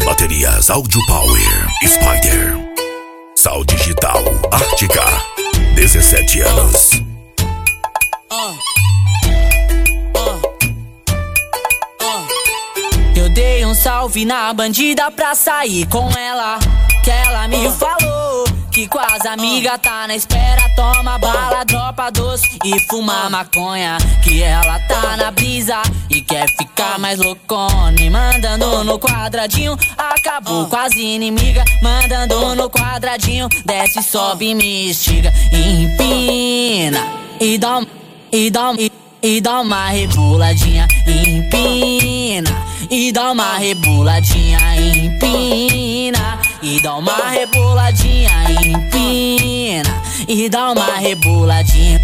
Baterias Audio Power Spider. Sal Digital Ártica. 17 anos. Eu dei um salve na bandida pra sair com ela, que ela me falou que com as amigas tá na espera. Toma bala, dropa doce e fuma maconha, que ela tá na brisa e quer ficar mais loucona. E mandando no quadradinho, acabou com as inimigas. Mandando no quadradinho, desce, sobe, me estiga e empina e dá uma reboladinha, empina e dá uma reboladinha, empina e dá uma reboladinha, empina e dá uma reboladinha.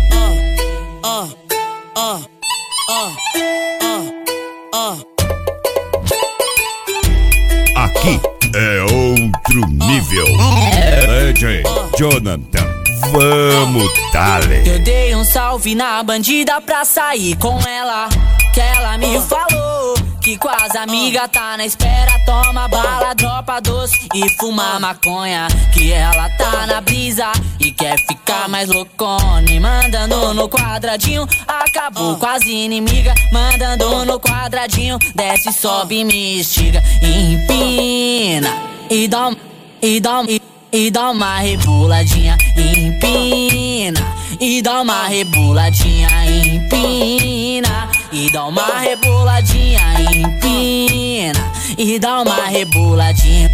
Aqui é outro nível. DJ Jonathan, vamos dale. Eu dei um salve na bandida pra sair com ela, que ela me falou que com as amigas tá na espera. Toma bala, dropa doce e fuma maconha, que ela tá na brisa e quer ficar mais loucona. E mandando no quadradinho, acabou com as inimigas. Mandando no quadradinho, desce, sobe, me estiga e empina e dá uma reboladinha, empina e dá uma reboladinha, empina e dá uma reboladinha, empina e dá uma reboladinha.